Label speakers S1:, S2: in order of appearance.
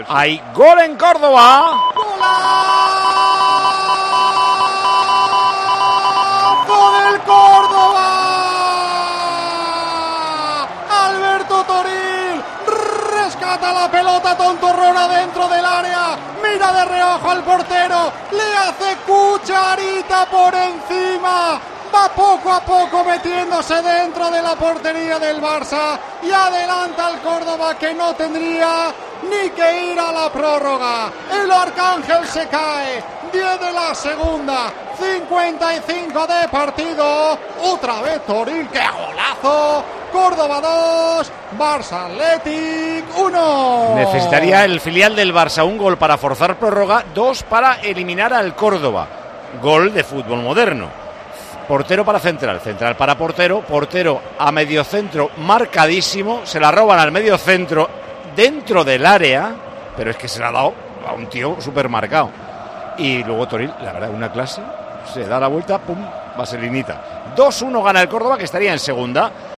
S1: Hay gol en Córdoba.
S2: ¡Golazo del Córdoba! Alberto Toril rescata la pelota tontorrona dentro del área, mira de reojo al portero, le hace cucharita por encima, va poco a poco metiéndose dentro de la portería del Barça y adelanta al Córdoba, que no tendría ni que ir a la prórroga. El Arcángel se cae, 10 de la segunda, 55 de partido, otra vez Toril, ¡qué golazo! Córdoba 2, Barça Athletic 1.
S1: Necesitaría el filial del Barça un gol para forzar prórroga, 2 para eliminar al Córdoba. Gol de fútbol moderno. Portero para central, central para portero, portero a mediocentro marcadísimo, se la roban al mediocentro dentro del área, pero es que se la ha dado a un tío súper marcado. Y luego Toril, la verdad, una clase, se da la vuelta, pum, vaselinita. 2-1 gana el Córdoba, que estaría en segunda.